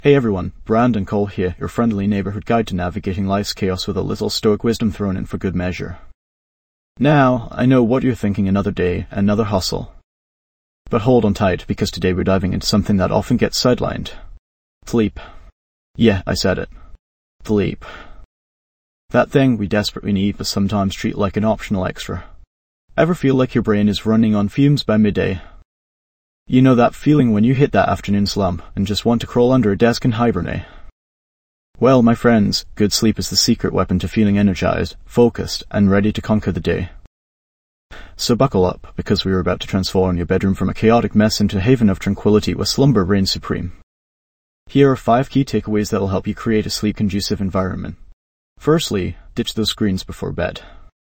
Hey everyone, Brandon Cole here, your friendly neighborhood guide to navigating life's chaos with a little stoic wisdom thrown in for good measure. Now, I know what you're thinking: another day, another hustle. But hold on tight, because today we're diving into something that often gets sidelined. Sleep. Yeah, I said it. Sleep. That thing we desperately need but sometimes treat like an optional extra. Ever feel like your brain is running on fumes by midday? You know that feeling when you hit that afternoon slump and just want to crawl under a desk and hibernate? Well, my friends, good sleep is the secret weapon to feeling energized, focused, and ready to conquer the day. So buckle up, because we are about to transform your bedroom from a chaotic mess into a haven of tranquility where slumber reigns supreme. Here are 5 key takeaways that will help you create a sleep-conducive environment. Firstly, ditch those screens before bed.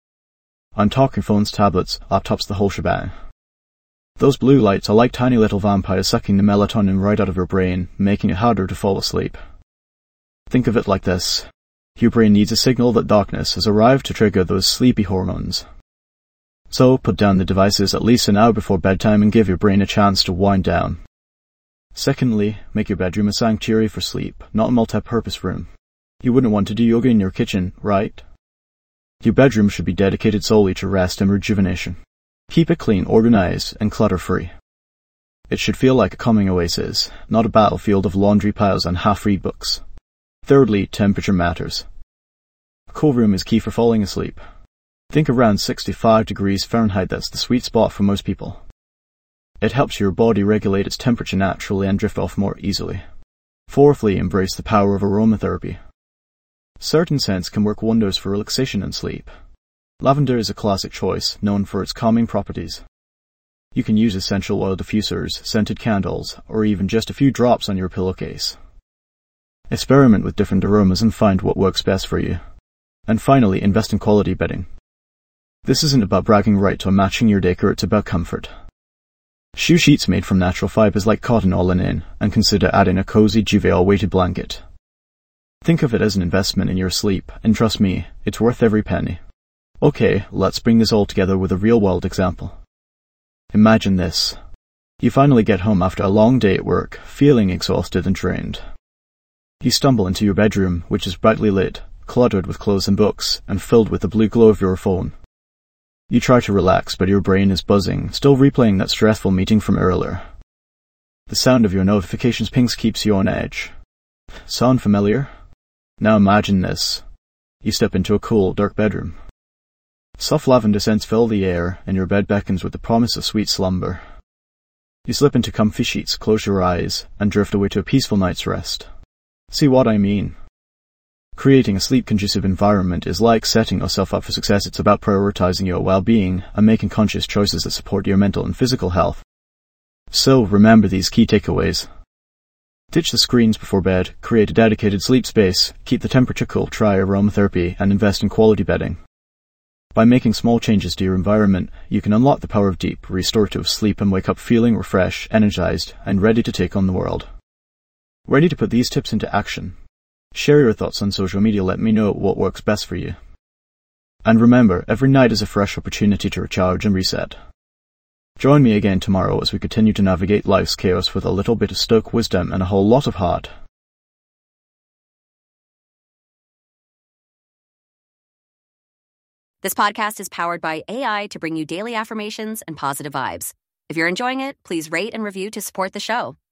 I'm talking phones, tablets, laptops, the whole shebang. Those blue lights are like tiny little vampires sucking the melatonin right out of your brain, making it harder to fall asleep. Think of it like this. Your brain needs a signal that darkness has arrived to trigger those sleepy hormones. So, put down the devices at least an hour before bedtime and give your brain a chance to wind down. Secondly, make your bedroom a sanctuary for sleep, not a multi-purpose room. You wouldn't want to do yoga in your kitchen, right? Your bedroom should be dedicated solely to rest and rejuvenation. Keep it clean, organized, and clutter-free. It should feel like a calming oasis, not a battlefield of laundry piles and half-read books. Thirdly, temperature matters. A cool room is key for falling asleep. Think around 65 degrees Fahrenheit, that's the sweet spot for most people. It helps your body regulate its temperature naturally and drift off more easily. Fourthly, embrace the power of aromatherapy. Certain scents can work wonders for relaxation and sleep. Lavender is a classic choice, known for its calming properties. You can use essential oil diffusers, scented candles, or even just a few drops on your pillowcase. Experiment with different aromas and find what works best for you. And finally, invest in quality bedding. This isn't about bragging rights or matching your decor, it's about comfort. Shoe sheets made from natural fibers like cotton or linen, and consider adding a cozy Juvéal weighted blanket. Think of it as an investment in your sleep, and trust me, it's worth every penny. Okay, let's bring this all together with a real-world example. Imagine this. You finally get home after a long day at work, feeling exhausted and drained. You stumble into your bedroom, which is brightly lit, cluttered with clothes and books, and filled with the blue glow of your phone. You try to relax, but your brain is buzzing, still replaying that stressful meeting from earlier. The sound of your notifications pings keeps you on edge. Sound familiar? Now imagine this. You step into a cool, dark bedroom. Soft lavender scents fill the air, and your bed beckons with the promise of sweet slumber. You slip into comfy sheets, close your eyes, and drift away to a peaceful night's rest. See what I mean? Creating a sleep-conducive environment is like setting yourself up for success. It's about prioritizing your well-being and making conscious choices that support your mental and physical health. So, remember these key takeaways. Ditch the screens before bed, create a dedicated sleep space, keep the temperature cool, try aromatherapy, and invest in quality bedding. By making small changes to your environment, you can unlock the power of deep, restorative sleep and wake up feeling refreshed, energized, and ready to take on the world. Ready to put these tips into action? Share your thoughts on social media, let me know what works best for you. And remember, every night is a fresh opportunity to recharge and reset. Join me again tomorrow as we continue to navigate life's chaos with a little bit of stoic wisdom and a whole lot of heart. This podcast is powered by AI to bring you daily affirmations and positive vibes. If you're enjoying it, please rate and review to support the show.